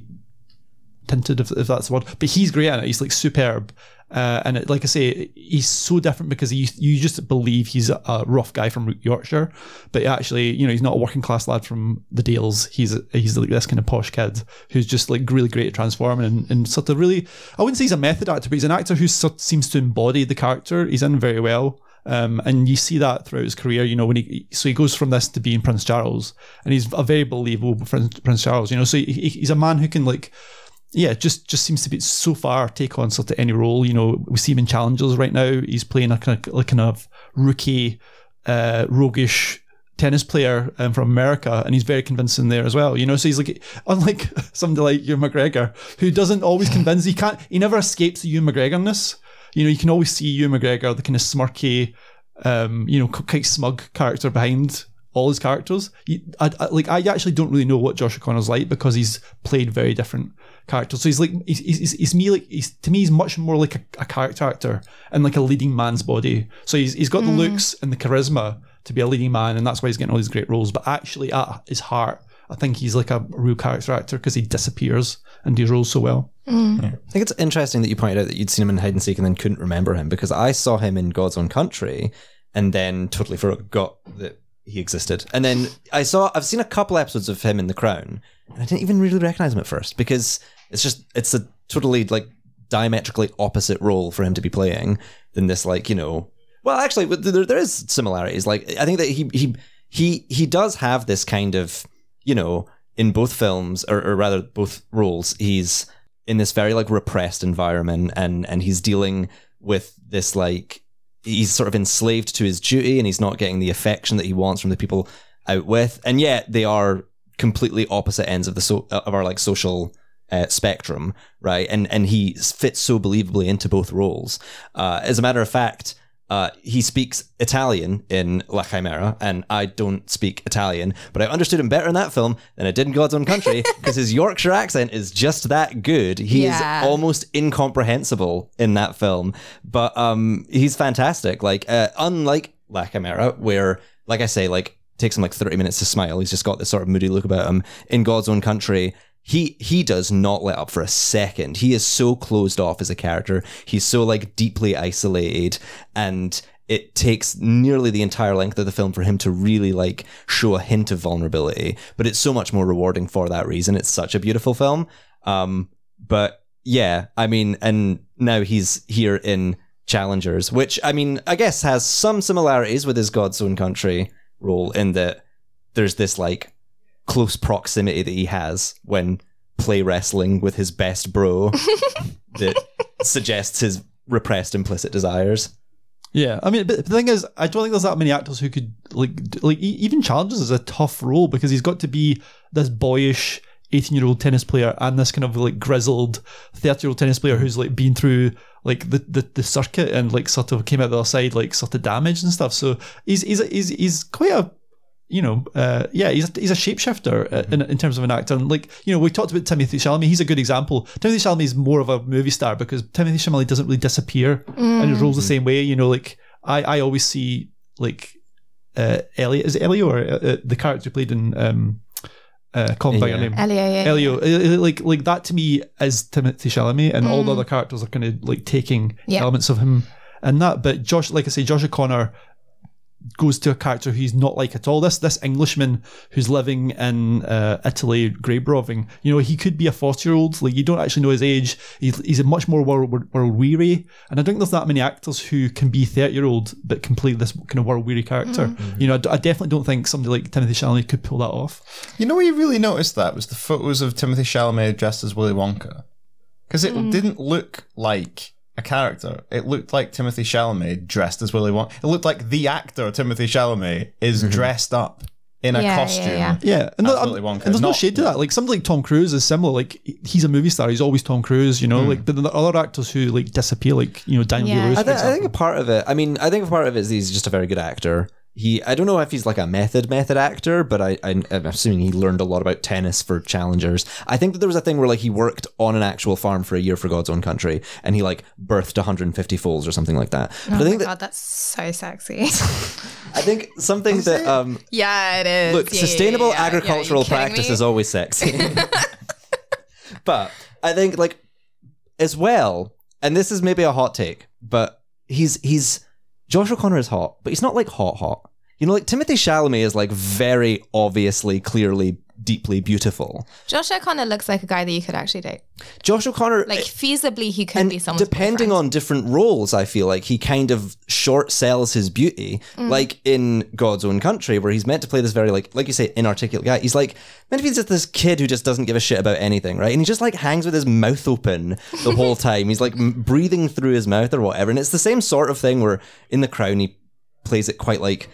tinted, if, if that's the word, but he's great in it. He's like superb, uh, and it, like I say, he's so different because he, you just believe he's a, a rough guy from Yorkshire, but actually, you know, he's not a working class lad from the Dales. He's he's like this kind of posh kid who's just like really great at transforming and, and sort of really, I wouldn't say he's a method actor, but he's an actor who sort of seems to embody the character he's in very well. Um, and you see that throughout his career, you know, when he, so he goes from this to being Prince Charles, and he's a very believable Prince, Prince Charles, you know, so he, he's a man who can like, yeah, just just seems to be so far take on sort of any role. You know, we see him in Challengers right now. He's playing a kind of like kind of rookie, uh, roguish tennis player um, from America, and he's very convincing there as well. You know, so he's like unlike somebody like Ewan McGregor, who doesn't always convince. He can't. He never escapes the Ewan McGregorness. You know, you can always see Ewan McGregor, the kind of smirky, um, you know, quite smug character behind all his characters. He, I, I, like I actually don't really know what Josh O'Connor's like because he's played very different characters. So he's like he's he's, he's me like he's to me he's much more like a, a character actor and like a leading man's body. So he's he's got mm. the looks and the charisma to be a leading man, and that's why he's getting all these great roles. But actually, at his heart, I think he's like a real character actor because he disappears and does roles so well. Mm. Yeah. I think it's interesting that you pointed out that you'd seen him in Hide and Seek and then couldn't remember him, because I saw him in God's Own Country and then totally forgot that he existed. And then I saw, I've seen a couple episodes of him in The Crown, and I didn't even really recognize him at first because it's just, it's a totally like diametrically opposite role for him to be playing than this, like, you know, well, actually, there, there is similarities. Like, I think that he, he, he, he does have this kind of, you know, in both films, or, or rather both roles, he's in this very like repressed environment, and, and he's dealing with this like, he's sort of enslaved to his duty, and he's not getting the affection that he wants from the people out with, and yet they are completely opposite ends of the so, of our like social uh, spectrum, right? And and he fits so believably into both roles. Uh, as a matter of fact, uh, he speaks Italian in La Chimera, and I don't speak Italian, but I understood him better in that film than I did in God's Own Country because his Yorkshire accent is just that good. He Yeah. is almost incomprehensible in that film, but um, he's fantastic. Like, uh, unlike La Chimera, where, like I say, like takes him like thirty minutes to smile. He's just got this sort of moody look about him. In God's Own Country, He he does not let up for a second. He is so closed off as a character. He's so like deeply isolated, and it takes nearly the entire length of the film for him to really like show a hint of vulnerability. But it's so much more rewarding for that reason. It's such a beautiful film. Um, but yeah, I mean, and now he's here in Challengers, which I mean, I guess has some similarities with his God's Own Country role in that there's this like close proximity that he has when play wrestling with his best bro that suggests his repressed implicit desires. Yeah, I mean, but the thing is, I don't think there's that many actors who could like d- like e- even Challengers is a tough role because he's got to be this boyish eighteen-year-old tennis player and this kind of like grizzled thirty-year-old tennis player who's like been through like the, the, the circuit and like sort of came out the other side like sort of damaged and stuff. So he's he's he's he's quite a you know, uh, yeah, he's a, he's a shapeshifter uh, in, in terms of an actor. And like, you know, we talked about Timothy Chalamet. He's a good example. Timothy Chalamet is more of a movie star because Timothy Chalamet doesn't really disappear mm. in his roles the same way. You know, like I, I always see like uh, Elliot. Is it Elio or uh, the character who played in um, uh, Call Me by Your Name? Elio, yeah. Elio. Uh, Like, like that to me is Timothy Chalamet, and mm. all the other characters are kind of like taking yeah. elements of him and that. But Josh, like I say, Josh O'Connor goes to a character who he's not like at all. This this Englishman who's living in uh, Italy, grave robbing, you know, he could be a forty-year-old. Like, you don't actually know his age. He's, he's a much more world, world weary. And I don't think there's that many actors who can be thirty-year-old but can play this kind of world weary character. Mm-hmm. You know, I, I definitely don't think somebody like Timothy Chalamet could pull that off. You know where you really noticed that was the photos of Timothy Chalamet dressed as Willy Wonka. Because it mm. didn't look like a character. It looked like Timothy Chalamet dressed as Willy Wonka. It looked like the actor Timothy Chalamet is mm-hmm. dressed up in a yeah, costume. Yeah, yeah. yeah. And, Willy Wonka. and there's Not, no shade to that. Like somebody like Tom Cruise is similar. Like he's a movie star. He's always Tom Cruise. You know, mm. like but the other actors who like disappear, like you know Daniel yeah. Day-Lewis. I, th- I think a part of it. I mean, I think a part of it is he's just a very good actor. He, I don't know if he's like a method method actor, but I, I, I'm assuming he learned a lot about tennis for challengers. I think that there was a thing where like he worked on an actual farm for a year for God's Own Country, and he like birthed one hundred fifty foals or something like that. Oh but I my think god, that, that's so sexy. I think something that um yeah, it is. Look, yeah, sustainable yeah, yeah, agricultural yeah. practice me? is always sexy. But I think like as well, and this is maybe a hot take, but he's he's Josh O'Connor is hot, but he's not like hot hot. You know, like Timothy Chalamet is like very obviously, clearly, deeply beautiful. Josh O'Connor looks like a guy that you could actually date. Josh O'Connor, like feasibly, he could and be someone's depending boyfriend. on different roles, I feel like he kind of short sells his beauty. Mm. Like in God's Own Country, where he's meant to play this very like, like you say, inarticulate guy. He's like meant to be just this kid who just doesn't give a shit about anything, right? And he just like hangs with his mouth open the whole time. He's like m- breathing through his mouth or whatever. And it's the same sort of thing where in The Crown he plays it quite like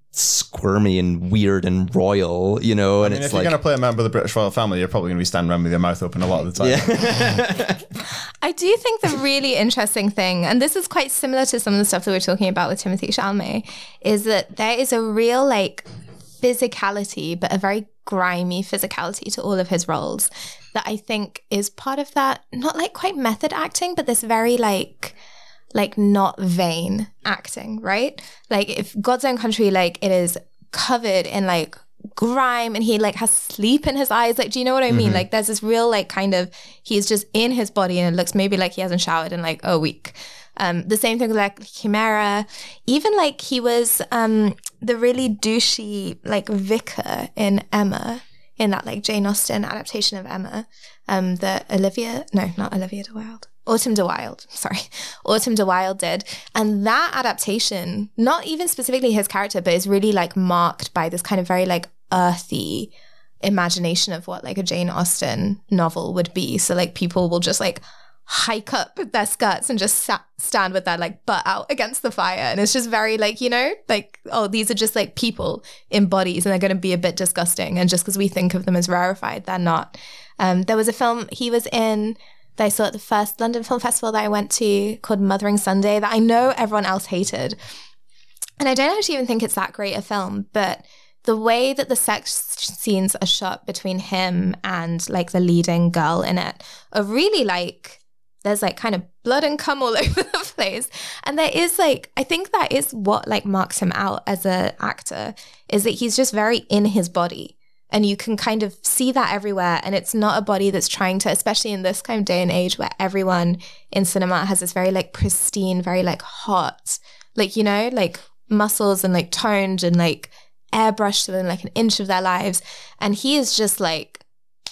squirmy and weird and royal, you know, and I mean, it's if like you're going to play a member of the British royal family, you're probably going to be standing around with your mouth open a lot of the time. Yeah. I do think the really interesting thing, and this is quite similar to some of the stuff that we're talking about with Timothy Chalamet, is that there is a real like physicality, but a very grimy physicality to all of his roles that I think is part of that, not like quite method acting, but this very like like not vain acting, right? Like if God's Own Country, like it is covered in like grime and he like has sleep in his eyes. Like, do you know what I mean? Mm-hmm. Like there's this real like kind of, he's just in his body and it looks maybe like he hasn't showered in like a week. Um, the same thing with like Chimera. Even like he was um, the really douchey like vicar in Emma, in that like Jane Austen adaptation of Emma. Um, the Olivia, no, not Olivia de Wilde. Autumn de Wilde, sorry. Autumn de Wilde did. And that adaptation, not even specifically his character, but is really like marked by this kind of very like earthy imagination of what like a Jane Austen novel would be. So like people will just like hike up their skirts and just sat, stand with their like butt out against the fire. And it's just very like, you know, like, oh, these are just like people in bodies and they're going to be a bit disgusting. And just because we think of them as rarefied, they're not. Um, there was a film he was in that I saw at the first London Film Festival that I went to called Mothering Sunday that I know everyone else hated. And I don't actually even think it's that great a film, but the way that the sex scenes are shot between him and like the leading girl in it are really like, there's like kind of blood and cum all over the place. And there is like, I think that is what like marks him out as an actor, is that he's just very in his body. And you can kind of see that everywhere. And it's not a body that's trying to, especially in this kind of day and age where everyone in cinema has this very like pristine, very like hot, like, you know, like muscles and like toned and like airbrushed within like an inch of their lives. And he is just like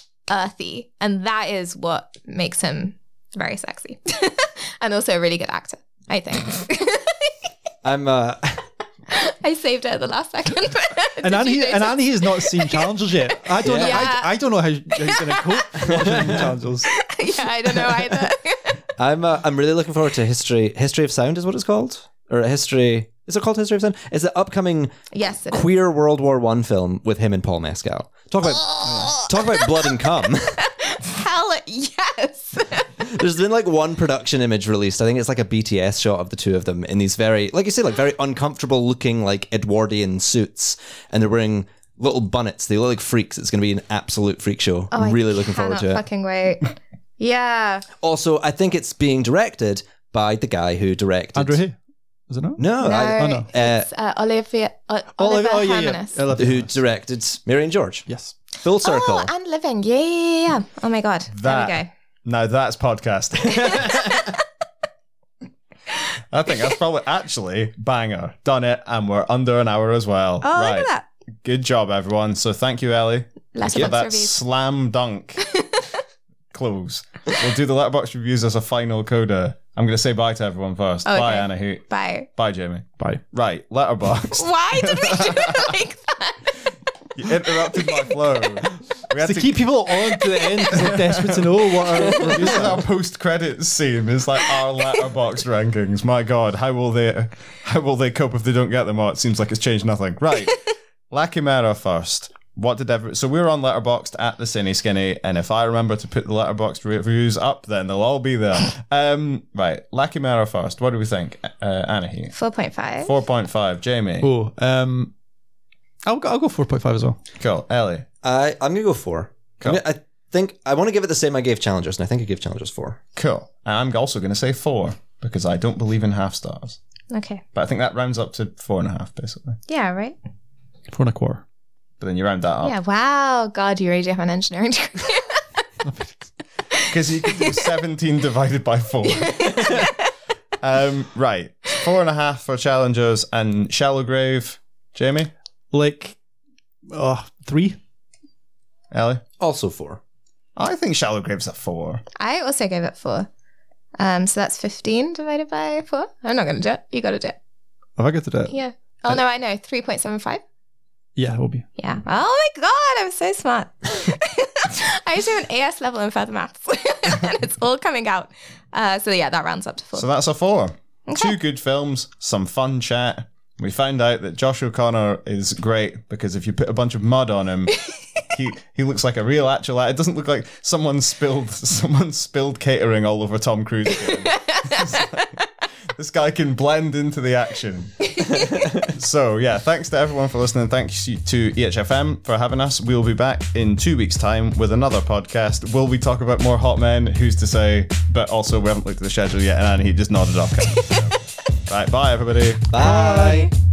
earthy. And that is what makes him very sexy. And also a really good actor, I think. I'm, uh... I saved it at the last second. and Annie, and Annie has not seen Challengers yet. I don't. Yeah. know, I, I don't know how, how he's going to cope watching Challengers. Yeah, I don't know either. I'm. Uh, I'm really looking forward to history. History of Sound is what it's called, or a history. Is it called History of Sound? It's the upcoming yes, it queer is. World War One film with him and Paul Mescal. Talk about talk about blood and cum. Hell yes. There's been like one production image released. I think it's like a B T S shot of the two of them in these very, like you say, like very uncomfortable looking like Edwardian suits, and they're wearing little bunnets. They look like freaks. It's going to be an absolute freak show. Oh, I'm I really looking forward cannot to it. Fucking wait. Yeah. Also, I think it's being directed by the guy who directed Andrew Hay, is it not? No, No, I, oh, no. it's uh, Olivia, uh, Oliver oh, yeah, yeah. Hermanus. I love who it. directed Mary and George. Yes. Full circle. Oh, and Living. Yeah, yeah, yeah. Oh my God. That- There we go. Now that's podcasting. I think that's probably actually banger. Done it, and we're under an hour as well. Oh, right. look at that. Good job, everyone. So thank you, Ellie. Letterboxd for that reviews. slam dunk close. We'll do the letterbox reviews as a final coda. I'm going to say bye to everyone first. Okay. Bye, Anna Hoot. Bye. Bye, Jamie. Bye. Right, letterbox. Why did we do it like that? You interrupted my flow. We had To keep people on to the end because they're desperate to know what our This reviews is are. our post-credits scene. It's like our letterbox rankings. My God, how will they? How will they cope if they don't get them? Oh, it seems like it's changed nothing. Right, Lachimera first. What did ever? So we were on Letterboxd at the Cine Skinny, and if I remember to put the Letterboxd reviews up, then they'll all be there. Um, right, Lachimera first. What do we think, uh, Anahi? four point five. Four point five. Jamie. Oh, um, I'll go, I'll go four point five as well. Cool. Ellie. I, I'm going to go four. Cool. I, mean, I think I want to give it the same I gave Challengers, and I think I gave Challengers four. Cool. And I'm also going to say four because I don't believe in half stars, Okay. but I think that rounds up to four and a half basically. Yeah, right? Four and a quarter. But then you round that up. Yeah, wow. God, you really do have an engineering degree. Because you can do seventeen divided by four. um, right. Four and a half for challengers and Shallow Grave. Jamie? Like, uh, three. Ellie? Also four. I think Shallow Grave's a four. I also gave it four. Um, so that's fifteen divided by four. I'm not going to do it. You got to do it. Have I got to do it? Yeah. Oh, no, I know. three point seven five. Yeah, it will be. Yeah. Oh my God, I'm so smart. I used to have an A S level in further maths, and it's all coming out. Uh, so yeah, that rounds up to four. So that's a four. Okay. Two good films, some fun chat. We found out that Josh O'Connor is great because if you put a bunch of mud on him, he he looks like a real actual. It doesn't look like someone spilled someone spilled catering all over Tom Cruise. This guy can blend into the action. So yeah, thanks to everyone for listening. Thanks to E H F M for having us. We'll be back in two weeks' time with another podcast. Will we talk about more hot men? Who's to say? But also, we haven't looked at the schedule yet, and he just nodded off. Right, bye everybody. Bye. Bye.